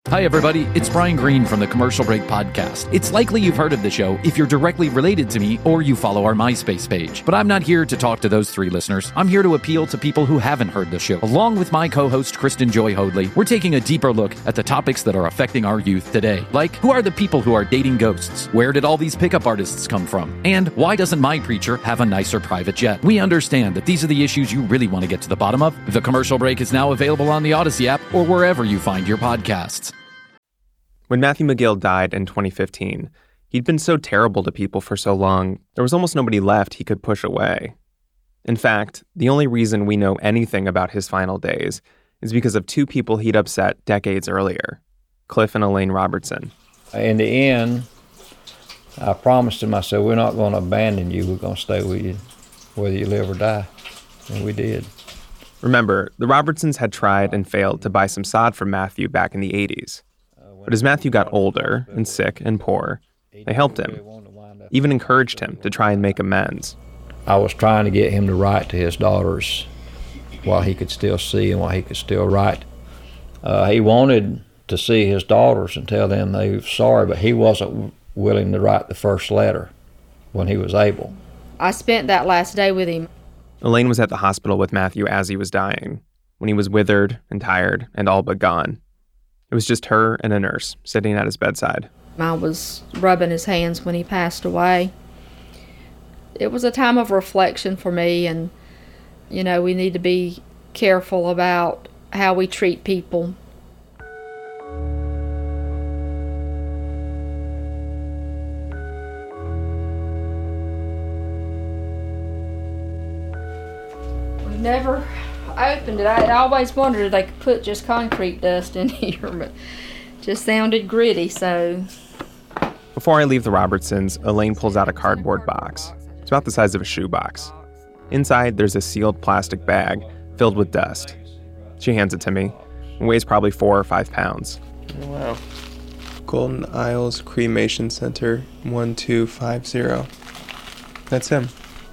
Hi, everybody. It's Brian Green from the Commercial Break Podcast. It's likely you've heard of the show if you're directly related to me or you follow our MySpace page. But I'm not here to talk to those three listeners. I'm here to appeal to people who haven't heard the show. Along with my co-host, Kristen Joy Hoadley, we're taking a deeper look at the topics that are affecting our youth today. Like, who are the people who are dating ghosts? Where did all these pickup artists come from? And why doesn't my preacher have a nicer private jet? We understand that these are the issues you really want to get to the bottom of. The Commercial Break is now available on the Odyssey app or wherever you find your podcasts. When Matthew McGill died in 2015, he'd been so terrible to people for so long, there was almost nobody left he could push away. In fact, the only reason we know anything about his final days is because of two people he'd upset decades earlier, Cliff and Elaine Robertson. In the end, I promised him, I said, we're not going to abandon you, we're going to stay with you, whether you live or die. And we did. Remember, the Robertsons had tried and failed to buy some sod from Matthew back in the 80s. But as Matthew got older and sick and poor, they helped him, even encouraged him to try and make amends. I was trying to get him to write to his daughters while he could still see and while he could still write. He wanted to see his daughters and tell them they were sorry, but he wasn't willing to write the first letter when he was able. I spent that last day with him. Elaine was at the hospital with Matthew as he was dying, when he was withered and tired and all but gone. It was just her and a nurse sitting at his bedside. I was rubbing his hands when he passed away. It was a time of reflection for me, and, you know, we need to be careful about how we treat people. We never opened it. I always wondered if they could put just concrete dust in here, but it just sounded gritty, so. Before I leave the Robertsons, Elaine pulls out a cardboard box. It's about the size of a shoebox. Inside, there's a sealed plastic bag filled with dust. She hands it to me. It weighs probably 4 or 5 pounds. Oh, wow. Golden Isles Cremation Center 1250. That's him.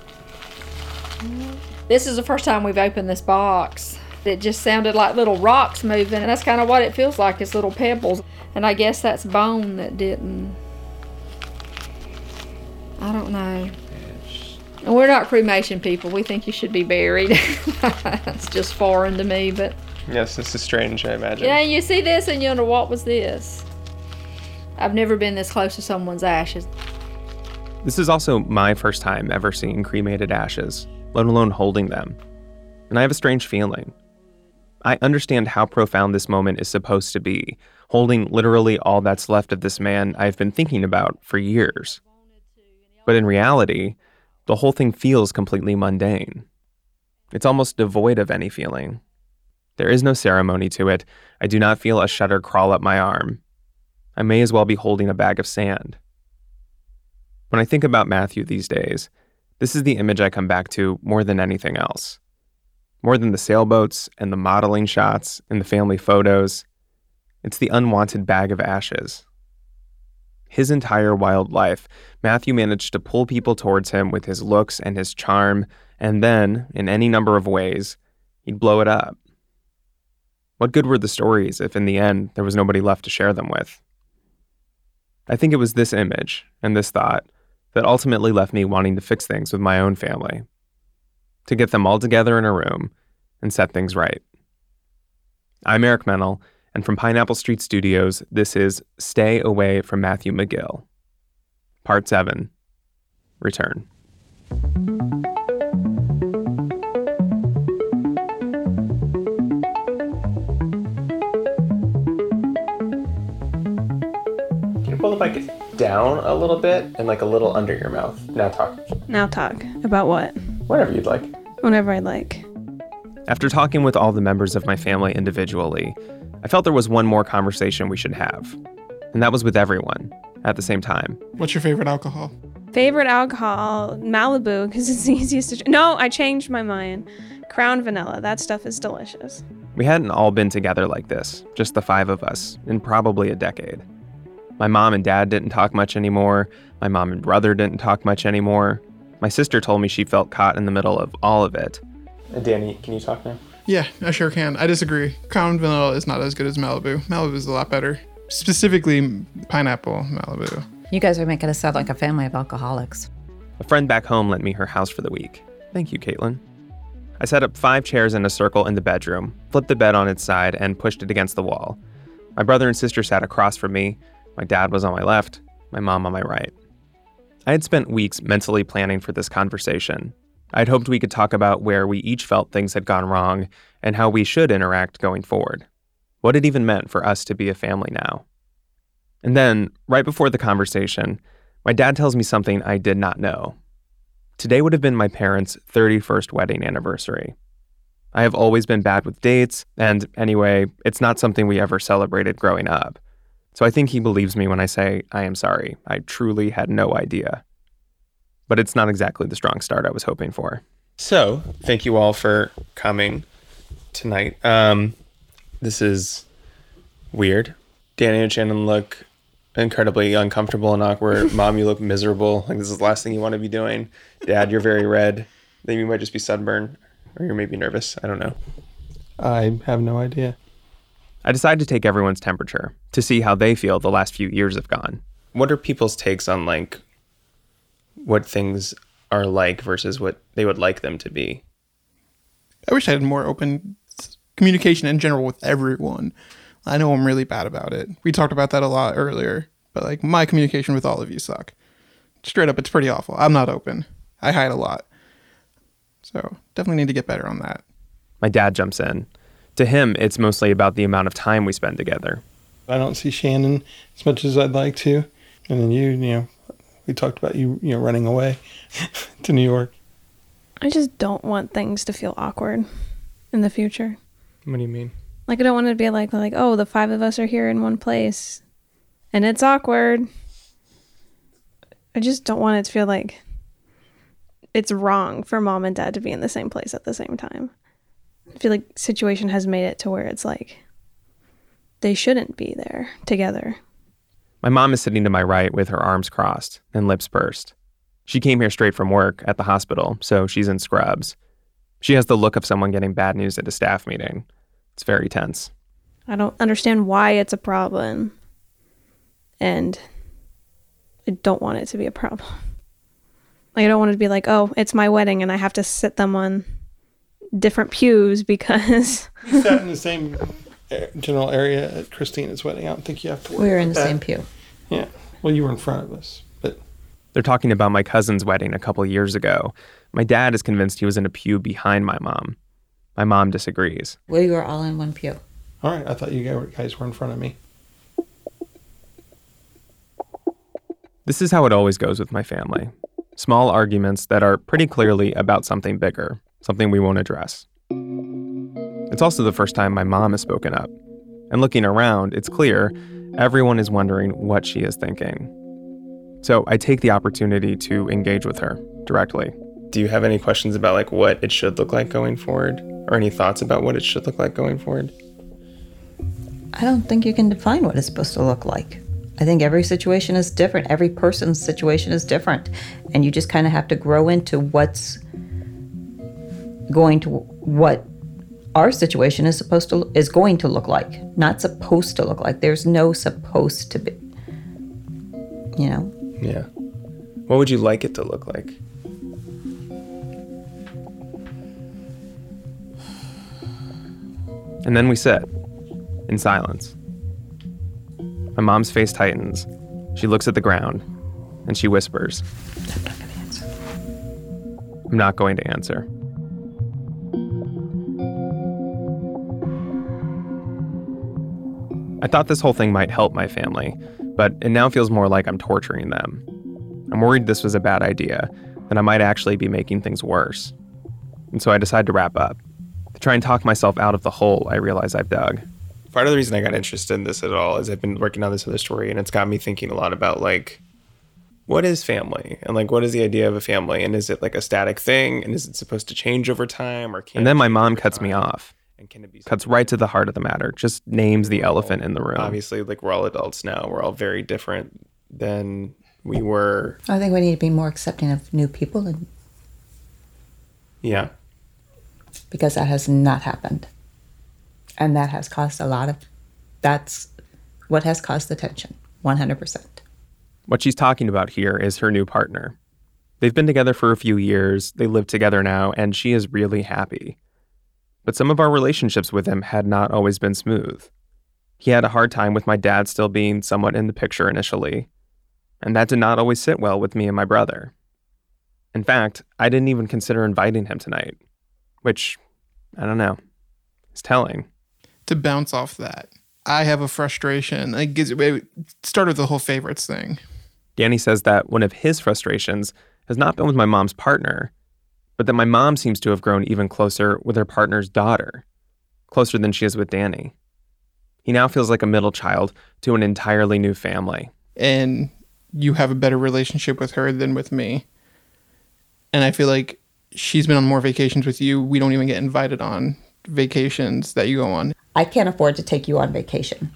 This is the first time we've opened this box. It just sounded like little rocks moving, and that's kind of what it feels like, is little pebbles. And I guess that's bone that didn't. I don't know. And we're not cremation people. We think you should be buried. It's just foreign to me, but. Yes, this is strange, I imagine. Yeah, you see this and you wonder, what was this? I've never been this close to someone's ashes. This is also my first time ever seeing cremated ashes, let alone holding them. And I have a strange feeling. I understand how profound this moment is supposed to be, holding literally all that's left of this man I've been thinking about for years. But in reality, the whole thing feels completely mundane. It's almost devoid of any feeling. There is no ceremony to it. I do not feel a shudder crawl up my arm. I may as well be holding a bag of sand. When I think about Matthew these days, this is the image I come back to more than anything else. More than the sailboats and the modeling shots and the family photos, it's the unwanted bag of ashes. His entire wild life, Matthew managed to pull people towards him with his looks and his charm, and then, in any number of ways, he'd blow it up. What good were the stories if in the end there was nobody left to share them with? I think it was this image and this thought that ultimately left me wanting to fix things with my own family, to get them all together in a room and set things right. I'm Eric Mennel, and from Pineapple Street Studios, this is Stay Away from Matthew McGill. Part 7, Return. Can you pull the mic down a little bit and like a little under your mouth? Now talk. Now talk. About what? Whatever you'd like. Whenever I'd like. After talking with all the members of my family individually, I felt there was one more conversation we should have. And that was with everyone, at the same time. What's your favorite alcohol? Favorite alcohol? Malibu, because it's the easiest to... No, I changed my mind. Crown Vanilla. That stuff is delicious. We hadn't all been together like this, just the 5 of us, in probably a decade. My mom and dad didn't talk much anymore. My mom and brother didn't talk much anymore. My sister told me she felt caught in the middle of all of it. Danny, can you talk now? Yeah, I sure can. I disagree. Crown Vanilla is not as good as Malibu. Malibu is a lot better. Specifically, pineapple Malibu. You guys are making us sound like a family of alcoholics. A friend back home lent me her house for the week. Thank you, Caitlin. I set up 5 chairs in a circle in the bedroom, flipped the bed on its side, and pushed it against the wall. My brother and sister sat across from me. My dad was on my left, my mom on my right. I had spent weeks mentally planning for this conversation. I'd hoped we could talk about where we each felt things had gone wrong and how we should interact going forward. What it even meant for us to be a family now. And then, right before the conversation, my dad tells me something I did not know. Today would have been my parents' 31st wedding anniversary. I have always been bad with dates, and anyway, it's not something we ever celebrated growing up. So I think he believes me when I say I am sorry. I truly had no idea. But it's not exactly the strong start I was hoping for. So, thank you all for coming tonight. This is weird. Danny and Shannon look incredibly uncomfortable and awkward. Mom, you look miserable. Like this is the last thing you want to be doing. Dad, you're very red. Then you might just be sunburned, or you're maybe nervous. I don't know. I have no idea. I decided to take everyone's temperature to see how they feel the last few years have gone. What are people's takes on like what things are like versus what they would like them to be? I wish I had more open communication in general with everyone. I know I'm really bad about it. We talked about that a lot earlier, but like my communication with all of you suck. Straight up, it's pretty awful. I'm not open. I hide a lot. So definitely need to get better on that. My dad jumps in. To him, it's mostly about the amount of time we spend together. I don't see Shannon as much as I'd like to. And then you know, we talked about you running away to New York. I just don't want things to feel awkward in the future. What do you mean? Like, I don't want it to be like, oh, the 5 of us are here in one place and it's awkward. I just don't want it to feel like it's wrong for mom and dad to be in the same place at the same time. I feel like situation has made it to where it's like they shouldn't be there together. My mom is sitting to my right with her arms crossed and lips pursed. She came here straight from work at the hospital, so she's in scrubs. She has the look of someone getting bad news at a staff meeting. It's very tense. I don't understand why it's a problem. And I don't want it to be a problem. Like, I don't want it to be like, oh, it's my wedding and I have to sit them on different pews because... We sat in the same general area at Christina's wedding. I don't think you have to worry. We were in the about same that. pew. Yeah. Well, you were in front of us, but... They're talking about my cousin's wedding a couple years ago. My dad is convinced he was in a pew behind my mom. My mom disagrees. We were all in one pew. All right. I thought you guys were in front of me. This is how it always goes with my family. Small arguments that are pretty clearly about something bigger, something we won't address. It's also the first time my mom has spoken up. And looking around, it's clear everyone is wondering what she is thinking. So I take the opportunity to engage with her directly. Do you have any questions about like what it should look like going forward? Or any thoughts about what it should look like going forward? I don't think you can define what it's supposed to look like. I think every situation is different. Every person's situation is different. And you just kind of have to grow into what our situation is going to look like. Not supposed to look like. There's no supposed to be. You know? Yeah. What would you like it to look like? And then we sit, in silence. My mom's face tightens. She looks at the ground, and she whispers, I'm not going to answer. I thought this whole thing might help my family, but it now feels more like I'm torturing them. I'm worried this was a bad idea, that I might actually be making things worse. And so I decide to wrap up. To try and talk myself out of the hole I realize I've dug. Part of the reason I got interested in this at all is I've been working on this other story, and it's got me thinking a lot about like, what is family? And like, what is the idea of a family? And is it like a static thing? And is it supposed to change over time? Or and then my mom cuts me off. And can it be cuts right to the heart of the matter. Just names the elephant in the room. Obviously, like we're all adults now. We're all very different than we were. I think we need to be more accepting of new people. And yeah. because that has not happened. And that has caused that's what has caused the tension, 100%. What she's talking about here is her new partner. They've been together for a few years, they live together now, and she is really happy. But some of our relationships with him had not always been smooth. He had a hard time with my dad still being somewhat in the picture initially, and that did not always sit well with me and my brother. In fact, I didn't even consider inviting him tonight, which, I don't know, is telling. To bounce off that, I have a frustration. Start with the whole favorites thing. Danny says that one of his frustrations has not been with my mom's partner, but that my mom seems to have grown even closer with her partner's daughter, closer than she is with Danny. He now feels like a middle child to an entirely new family. And you have a better relationship with her than with me. And I feel like she's been on more vacations with you. We don't even get invited on vacations that you go on. I can't afford to take you on vacation.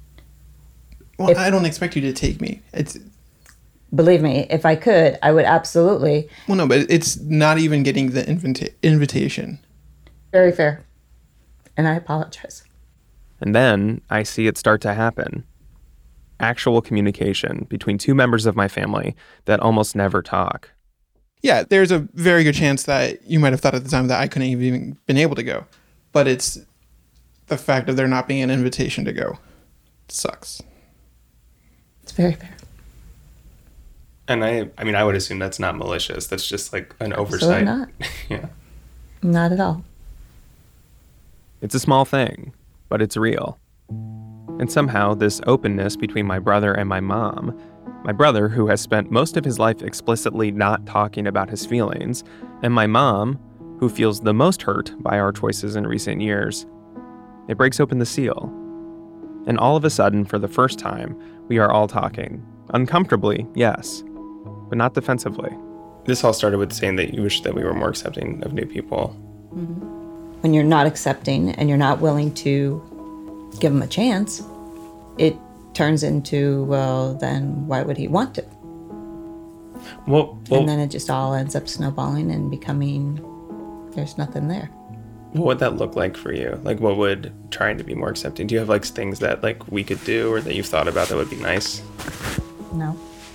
Well, I don't expect you to take me. Believe me, if I could, I would absolutely. Well, no, but it's not even getting the invitation. Very fair. And I apologize. And then I see it start to happen. Actual communication between two members of my family that almost never talk. Yeah, there's a very good chance that you might have thought at the time that I couldn't have even been able to go. But it's the fact of there not being an invitation to go. It sucks. It's very fair. And I would assume that's not malicious. That's just like an oversight. Not. Yeah. Not at all. It's a small thing, but it's real. And somehow this openness between my brother and my mom, my brother who has spent most of his life explicitly not talking about his feelings, and my mom who feels the most hurt by our choices in recent years, it breaks open the seal. And all of a sudden, for the first time, we are all talking. Uncomfortably, yes, but not defensively. This all started with saying that you wish that we were more accepting of new people. Mm-hmm. When you're not accepting and you're not willing to give them a chance, it turns into, well, then why would he want to? Well, and then it just all ends up snowballing and becoming, there's nothing there. What would that look like for you? Like, what would trying to be more accepting? Do you have like things that like we could do or that you've thought about that would be nice? No.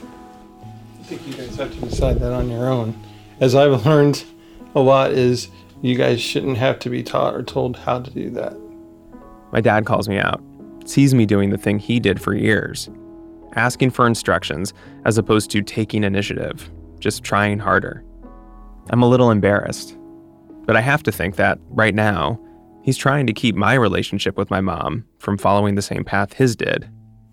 I think you guys have to decide that on your own. As I've learned a lot is you guys shouldn't have to be taught or told how to do that. My dad calls me out, sees me doing the thing he did for years, asking for instructions as opposed to taking initiative, just trying harder. I'm a little embarrassed, but I have to think that, right now, he's trying to keep my relationship with my mom from following the same path his did.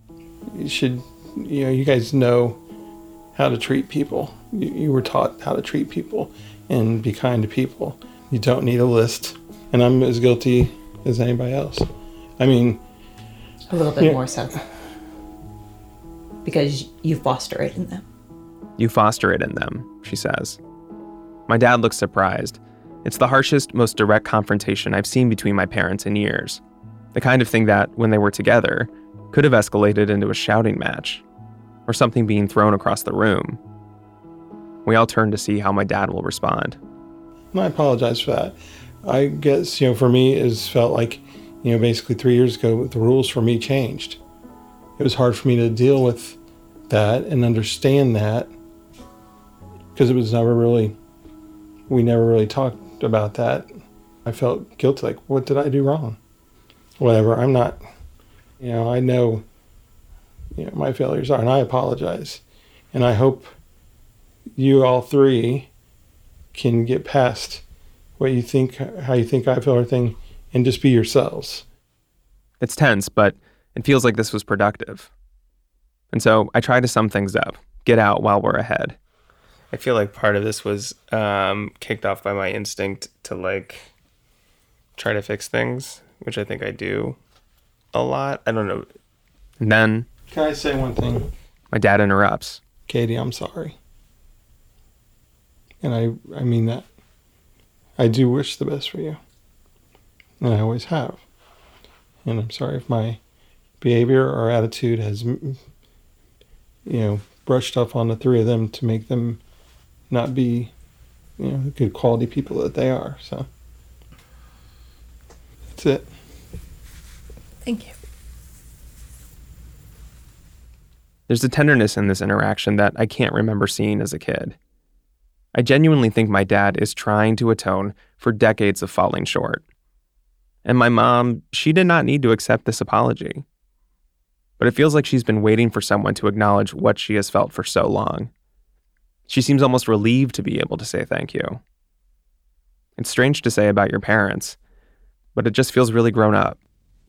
You guys know how to treat people. You were taught how to treat people and be kind to people. You don't need a list. And I'm as guilty as anybody else. I mean... A little bit more so. Because you foster it in them. You foster it in them, she says. My dad looks surprised. It's the harshest, most direct confrontation I've seen between my parents in years. The kind of thing that, when they were together, could have escalated into a shouting match, or something being thrown across the room. We all turn to see how my dad will respond. I apologize for that. I guess, for me, it's felt like, basically 3 years ago, the rules for me changed. It was hard for me to deal with that and understand that because it was we never really talked about that. I felt guilty, like, what did I do wrong? Whatever, I'm not, I know, my failures are, and I apologize. And I hope you all three can get past what you think, how you think I feel, everything, and just be yourselves. It's tense, but it feels like this was productive. And so I try to sum things up, get out while we're ahead. I feel like part of this was kicked off by my instinct to like try to fix things, which I think I do a lot. I don't know. And then... Can I say one thing? My dad interrupts. Katie, I'm sorry. And I mean that. I do wish the best for you. And I always have. And I'm sorry if my behavior or attitude has, brushed up on the three of them to make them not be, the good quality people that they are. So That's it. Thank you. There's a tenderness in this interaction that I can't remember seeing as a kid. I genuinely think my dad is trying to atone for decades of falling short. And my mom, she did not need to accept this apology. But it feels like she's been waiting for someone to acknowledge what she has felt for so long. She seems almost relieved to be able to say thank you. It's strange to say about your parents, but it just feels really grown up.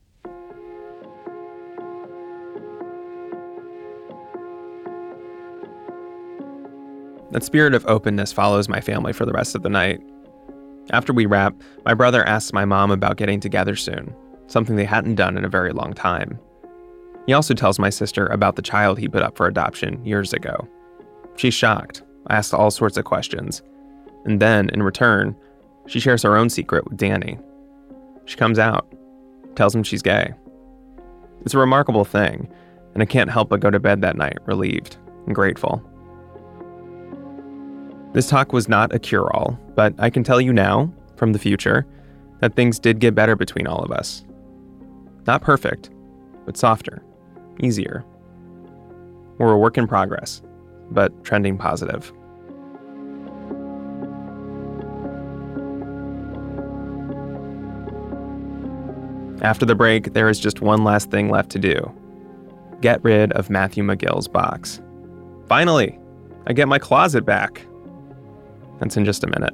That spirit of openness follows my family for the rest of the night. After we wrap, my brother asks my mom about getting together soon, something they hadn't done in a very long time. He also tells my sister about the child he put up for adoption years ago. She's shocked, asks all sorts of questions, and then, in return, she shares her own secret with Danny. She comes out, tells him she's gay. It's a remarkable thing, and I can't help but go to bed that night relieved and grateful. This talk was not a cure-all, but I can tell you now, from the future, that things did get better between all of us. Not perfect, but softer, easier. We're a work in progress, but trending positive. After the break, there is just one last thing left to do. Get rid of Matthew McGill's box. Finally, I get my closet back. That's in just a minute.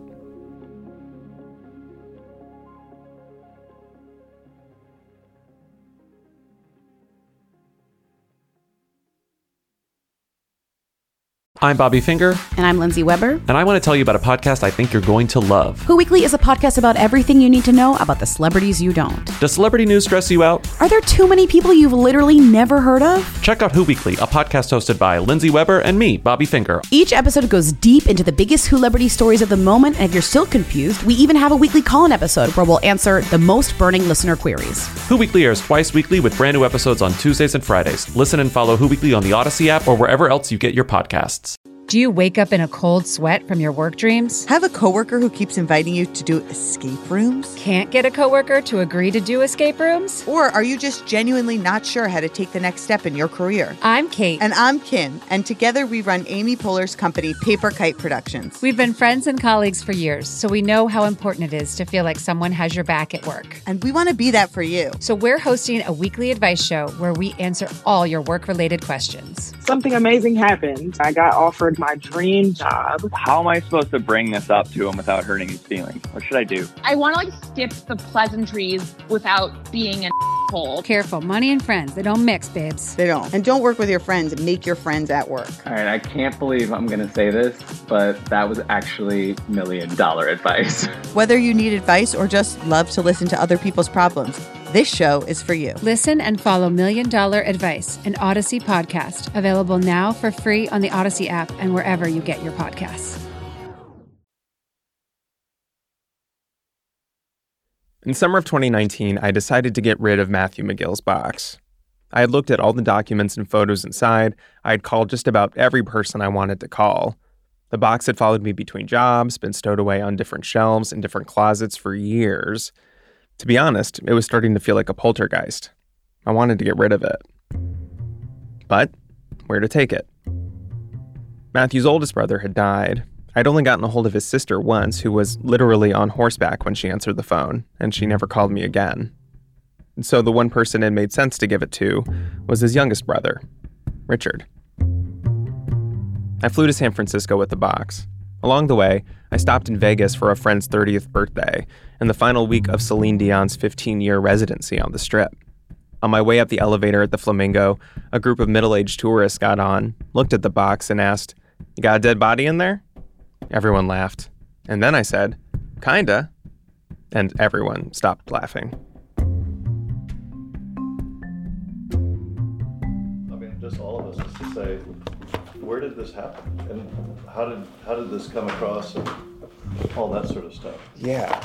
I'm Bobby Finger. And I'm Lindsay Weber. And I want to tell you about a podcast I think you're going to love. Who Weekly is a podcast about everything you need to know about the celebrities you don't. Does celebrity news stress you out? Are there too many people you've literally never heard of? Check out Who Weekly, a podcast hosted by Lindsay Weber and me, Bobby Finger. Each episode goes deep into the biggest Who-lebrity stories of the moment, and if you're still confused, we even have a weekly call-in episode where we'll answer the most burning listener queries. Who Weekly airs twice weekly with brand new episodes on Tuesdays and Fridays. Listen and follow Who Weekly on the Odyssey app or wherever else you get your podcasts. Do you wake up in a cold sweat from your work dreams? Have a coworker who keeps inviting you to do escape rooms? Can't get a coworker to agree to do escape rooms? Or are you just genuinely not sure how to take the next step in your career? I'm Kate. And I'm Kim. And together we run Amy Poehler's company, Paper Kite Productions. We've been friends and colleagues for years, so we know how important it is to feel like someone has your back at work. And we want to be that for you. So we're hosting a weekly advice show where we answer all your work-related questions. Something amazing happened. I got offered my dream job. How am I supposed to bring this up to him without hurting his feelings? What should I do? I want to skip the pleasantries without being an asshole. Careful, money and friends, they don't mix, babes. They don't. And don't work with your friends. Make your friends at work. All right, I can't believe I'm going to say this, but that was actually $1 million advice. Whether you need advice or just love to listen to other people's problems, this show is for you. Listen and follow $1 Million Advice, an Odyssey podcast, available now for free on the Odyssey app and wherever you get your podcasts. In summer of 2019, I decided to get rid of Matthew McGill's box. I had looked at all the documents and photos inside. I had called just about every person I wanted to call. The box had followed me between jobs, been stowed away on different shelves in different closets for years. To be honest, it was starting to feel like a poltergeist. I wanted to get rid of it. But where to take it? Matthew's oldest brother had died. I'd only gotten a hold of his sister once, who was literally on horseback when she answered the phone, and she never called me again. And so the one person it made sense to give it to was his youngest brother, Richard. I flew to San Francisco with the box. Along the way, I stopped in Vegas for a friend's 30th birthday and the final week of Celine Dion's 15-year residency on the Strip. On my way up the elevator at the Flamingo, a group of middle-aged tourists got on, looked at the box, and asked, "You got a dead body in there?" Everyone laughed. And then I said, "Kinda." And everyone stopped laughing. I mean, just all of us is to say, where did this happen? And how did this come across and all that sort of stuff? Yeah.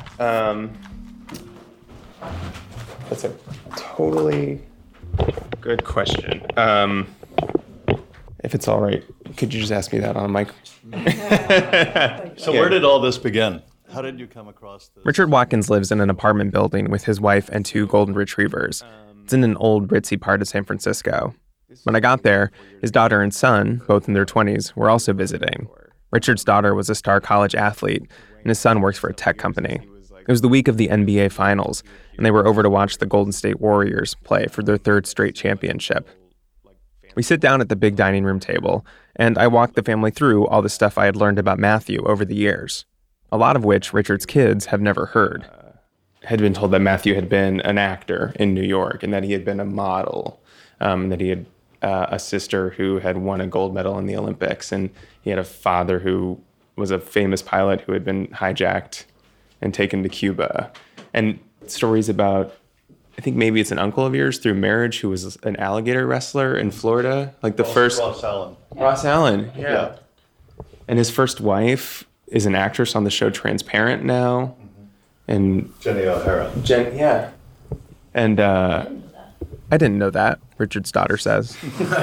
That's a totally good question. If it's all right, could you just ask me that on mic? So where did all this begin? How did you come across this? Richard Watkins lives in an apartment building with his wife and 2 golden retrievers. It's in an old ritzy part of San Francisco. When I got there, his daughter and son, both in their 20s, were also visiting. Richard's daughter was a star college athlete, and his son works for a tech company. It was the week of the NBA Finals, and they were over to watch the Golden State Warriors play for their 3rd straight championship. We sit down at the big dining room table, and I walk the family through all the stuff I had learned about Matthew over the years, a lot of which Richard's kids have never heard. Had been told that Matthew had been an actor in New York and that he had been a model, that he had a sister who had won a gold medal in the Olympics, and he had a father who was a famous pilot who had been hijacked and taken to Cuba. And stories about, I think maybe it's an uncle of yours through marriage who was an alligator wrestler in Florida, like the first... Ross Allen. Ross Allen, yeah. And his first wife is an actress on the show Transparent now. And Jenny O'Hara. Yeah. And I didn't know that, Richard's daughter says.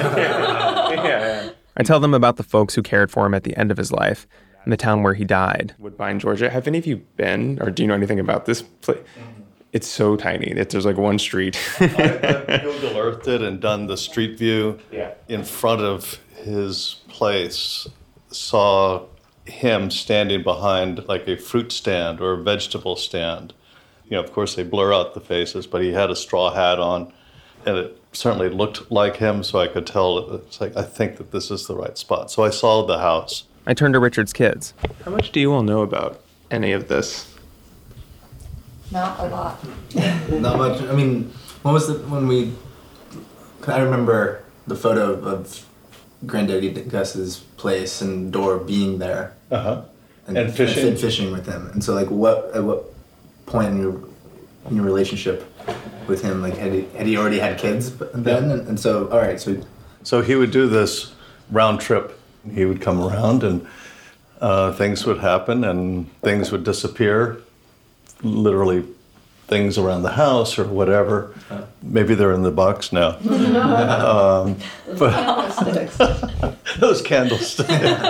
I tell them about the folks who cared for him at the end of his life in the town where he died, Woodbine, Georgia. Have any of you been, or do you know anything about this place? It's so tiny. There's like one street. I've Google Earthed it and done the street view in front of his place. Saw him standing behind like a fruit stand or a vegetable stand. You know, of course they blur out the faces, but he had a straw hat on, and it certainly looked like him, so I could tell. It's like, I think that this is the right spot. So I saw the house. I turned to Richard's kids. How much do you all know about any of this? Not a lot. Not much. I mean, I remember the photo of Granddaddy Gus's place and Dora being there. And fishing? And fishing with him. And so, like, at what point in your relationship with him, like, had he already had kids then? And so, all right, so he would do this round trip. He would come around and things would happen and things would disappear. Literally things around the house or whatever. Maybe they're in the box now. But those candlesticks.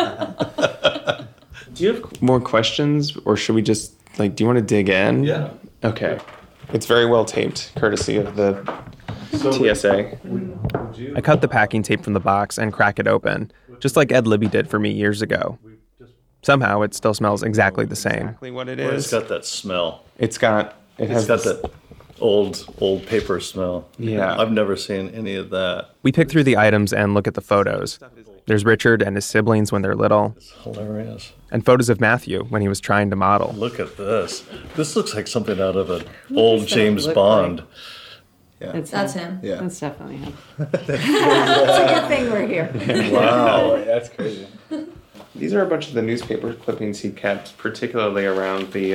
Do you have more questions, or should we just, like, do you want to dig in? Yeah. Okay. It's very well taped, courtesy of the TSA. I cut the packing tape from the box and crack it open, just like Ed Libby did for me years ago. Somehow, it still smells exactly the same. Exactly what it Well, is. it's got that smell. It's got that old paper smell. Yeah. I've never seen any of that. We pick through the items and look at the photos. There's Richard and his siblings when they're little. It's hilarious. And photos of Matthew when he was trying to model. Look at this. This looks like something out of an old James Bond. Yeah. That's him. Yeah. That's definitely him. It's a good thing we're here. Wow. That's crazy. These are a bunch of the newspaper clippings he kept, particularly around the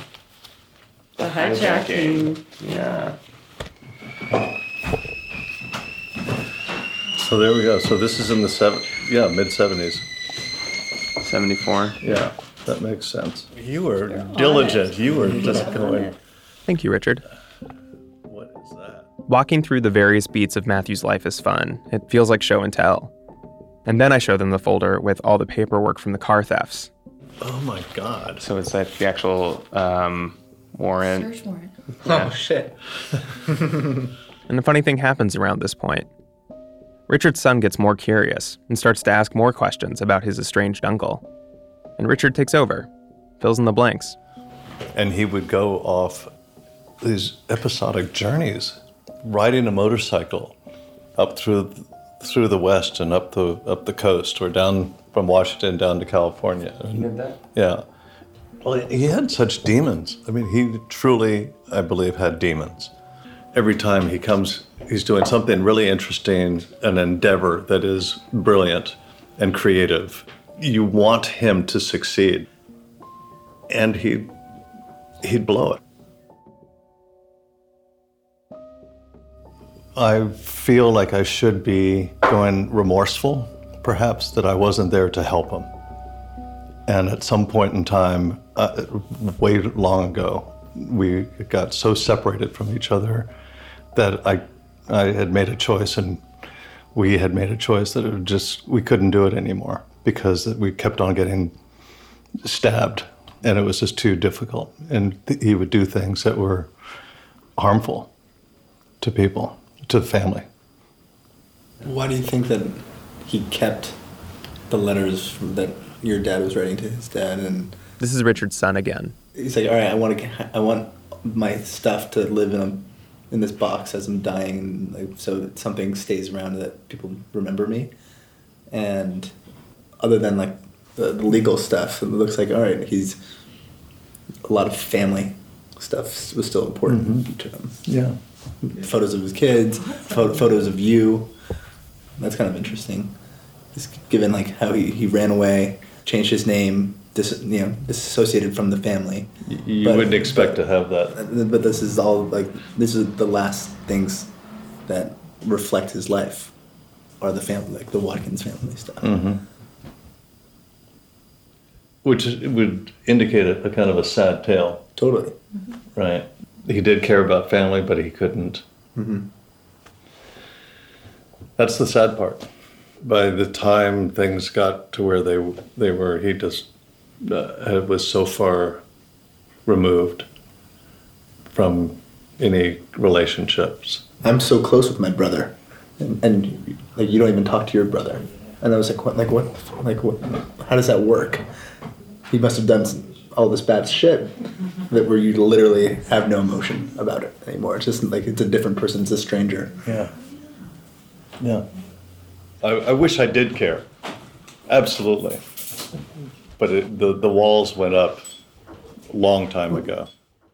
hijacking. Yeah. So there we go. So this is in the mid-70s. 74. Yeah, that makes sense. You were diligent. You were just going. Thank you, Richard. What is that? Walking through the various beats of Matthew's life is fun. It feels like show and tell. And then I show them the folder with all the paperwork from the car thefts. Oh my God. So it's like the actual warrant. Search warrant. Yeah. Oh, shit. And the funny thing happens around this point. Richard's son gets more curious and starts to ask more questions about his estranged uncle. And Richard takes over, fills in the blanks. And he would go off these episodic journeys, riding a motorcycle up through the West and up the coast, or down from Washington down to California. He did that? Yeah. Well, he had such demons. I mean, he truly, I believe, had demons. Every time he comes, he's doing something really interesting, an endeavor that is brilliant and creative. You want him to succeed. And he'd blow it. I feel like I should be going remorseful, perhaps, that I wasn't there to help him. And at some point in time, way long ago, we got so separated from each other that I had made a choice, and we had made a choice that we couldn't do it anymore, because we kept on getting stabbed And it was just too difficult. And he would do things that were harmful to people, to the family. Why do you think that he kept the letters that your dad was writing to his dad? And this is Richard's son again. He's like, all right, I want my stuff to live in this box as I'm dying, and like, so that something stays around that people remember me. And other than like the legal stuff, it looks like, all right, a lot of family stuff was still important to him. Yeah. Photos of his kids, photos of you. That's kind of interesting. Just given like how he ran away, changed his name, disassociated from the family. You wouldn't expect to have that. But this is all like, this is the last things that reflect his life, are the family, like the Watkins family stuff. Mm-hmm. Which would indicate a kind of a sad tale. Totally. Right. He did care about family, but he couldn't. Mm-hmm. That's the sad part. By the time things got to where they were, he just was so far removed from any relationships. I'm so close with my brother, and like you don't even talk to your brother. And I was like, what? How does that work? He must have done all this bad shit that where you literally have no emotion about it anymore. It's just like it's a different person. It's a stranger. Yeah. Yeah. I wish I did care. Absolutely. But the walls went up a long time ago.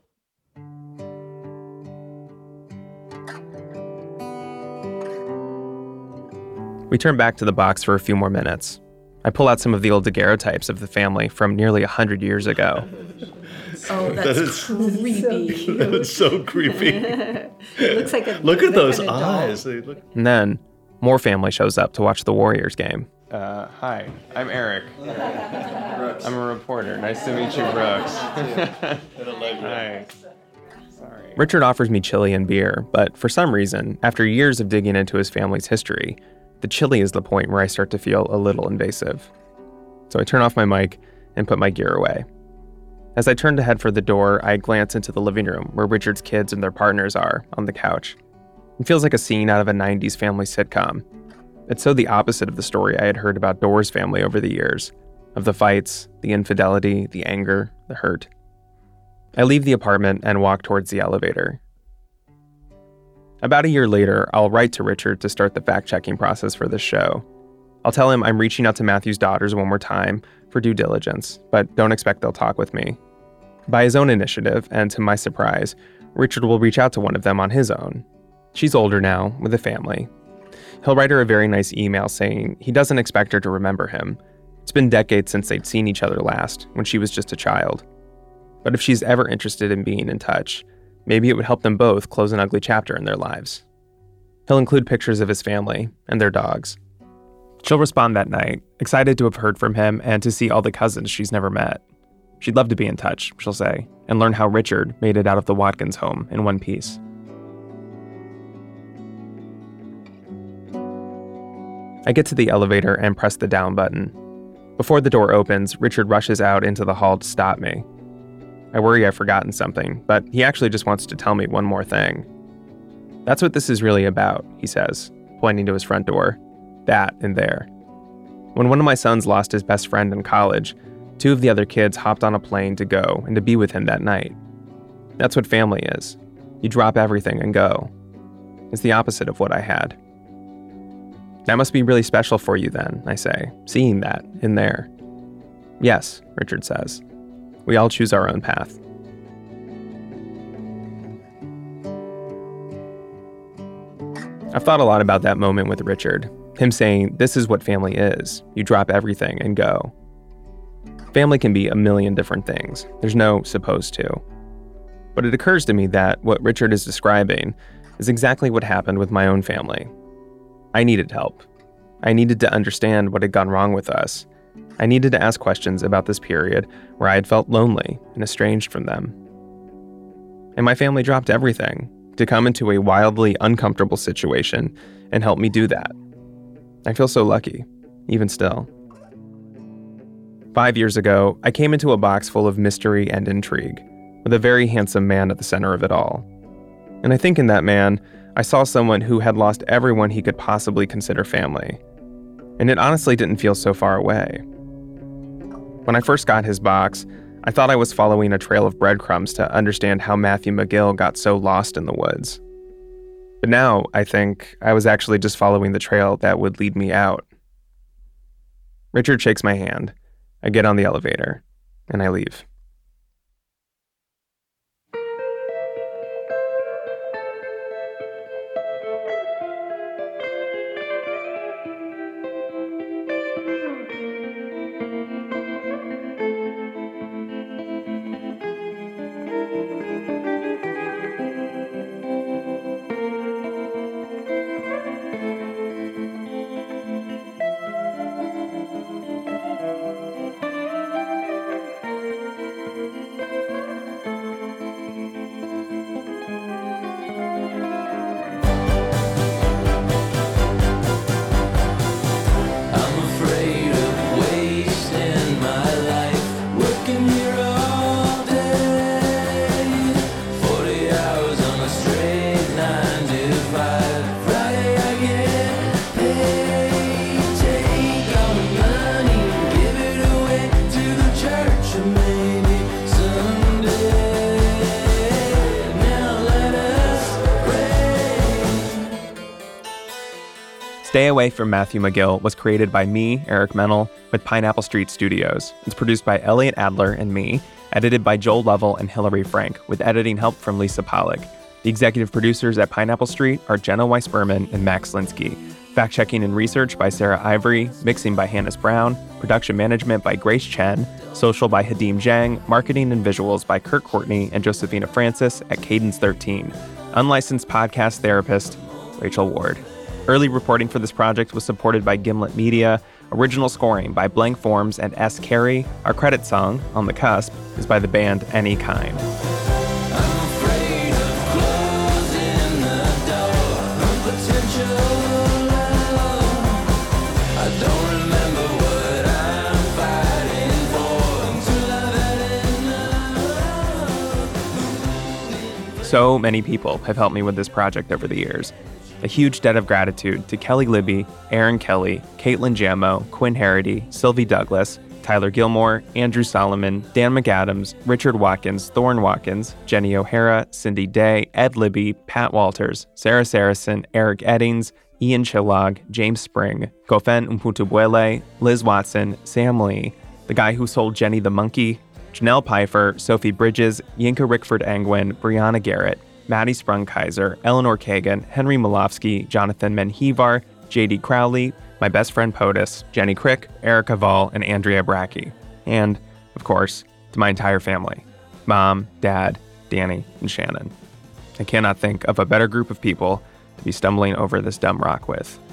We turn back to the box for a few more minutes. I pull out some of the old daguerreotypes of the family from nearly 100 years ago. Oh, that's creepy. That is so creepy. It looks like Look at those kind of eyes. And then more family shows up to watch the Warriors game. Hi, I'm Eric. Brooks. I'm a reporter. Nice to meet you, Brooks. Hi. Sorry. Richard offers me chili and beer, but for some reason, after years of digging into his family's history, the chili is the point where I start to feel a little invasive. So I turn off my mic and put my gear away. As I turn to head for the door, I glance into the living room where Richard's kids and their partners are on the couch. It feels like a scene out of a 90s family sitcom. It's so the opposite of the story I had heard about Door's family over the years, of the fights, the infidelity, the anger, the hurt. I leave the apartment and walk towards the elevator. About a year later, I'll write to Richard to start the fact-checking process for this show. I'll tell him I'm reaching out to Matthew's daughters one more time for due diligence, but don't expect they'll talk with me. By his own initiative, and to my surprise, Richard will reach out to one of them on his own. She's older now, with a family. He'll write her a very nice email saying he doesn't expect her to remember him. It's been decades since they'd seen each other last, when she was just a child. But if she's ever interested in being in touch, maybe it would help them both close an ugly chapter in their lives. He'll include pictures of his family and their dogs. She'll respond that night, excited to have heard from him and to see all the cousins she's never met. She'd love to be in touch, she'll say, and learn how Richard made it out of the Watkins home in one piece. I get to the elevator and press the down button. Before the door opens, Richard rushes out into the hall to stop me. I worry I've forgotten something, but he actually just wants to tell me one more thing. That's what this is really about, he says, pointing to his front door. That in there. When one of my sons lost his best friend in college, 2 of the other kids hopped on a plane to go and to be with him that night. That's what family is. You drop everything and go. It's the opposite of what I had. That must be really special for you then, I say, seeing that in there. Yes, Richard says. We all choose our own path. I've thought a lot about that moment with Richard. Him saying, this is what family is. You drop everything and go. Family can be a million different things. There's no supposed to. But it occurs to me that what Richard is describing is exactly what happened with my own family. I needed help. I needed to understand what had gone wrong with us. I needed to ask questions about this period where I had felt lonely and estranged from them. And my family dropped everything to come into a wildly uncomfortable situation and help me do that. I feel so lucky, even still. 5 years ago, I came into a box full of mystery and intrigue, with a very handsome man at the center of it all. And I think in that man, I saw someone who had lost everyone he could possibly consider family. And it honestly didn't feel so far away. When I first got his box, I thought I was following a trail of breadcrumbs to understand how Matthew McGill got so lost in the woods. But now, I think, I was actually just following the trail that would lead me out. Richard shakes my hand. I get on the elevator, and I leave. Stay Away from Matthew McGill was created by me, Eric Mennel, with Pineapple Street Studios. It's produced by Elliot Adler and me, edited by Joel Lovell and Hillary Frank, with editing help from Lisa Pollack. The executive producers at Pineapple Street are Jenna Weiss-Berman and Max Linsky. Fact-checking and research by Sarah Ivory, mixing by Hannes Brown, production management by Grace Chen, social by Hadim Zhang, marketing and visuals by Kurt Courtney and Josephina Francis at Cadence 13. Unlicensed podcast therapist, Rachel Ward. Early reporting for this project was supported by Gimlet Media. Original scoring by Blank Forms and S. Carey. Our credit song, On the Cusp, is by the band Any Kind. So many people have helped me with this project over the years. A huge debt of gratitude to Kelly Libby, Aaron Kelly, Caitlin Jammo, Quinn Harity, Sylvie Douglas, Tyler Gilmore, Andrew Solomon, Dan McAdams, Richard Watkins, Thorne Watkins, Jenny O'Hara, Cindy Day, Ed Libby, Pat Walters, Sarah Saracen, Eric Eddings, Ian Chillog, James Spring, Gofen Umputubuele, Liz Watson, Sam Lee, the guy who sold Jenny the monkey, Janelle Pfeiffer, Sophie Bridges, Yinka Rickford Angwin, Brianna Garrett, Maddie Sprung-Kaiser, Eleanor Kagan, Henry Malofsky, Jonathan Menjivar, J.D. Crowley, my best friend POTUS, Jenny Crick, Erica Vall, and Andrea Brackey. And, of course, to my entire family, Mom, Dad, Danny, and Shannon. I cannot think of a better group of people to be stumbling over this dumb rock with.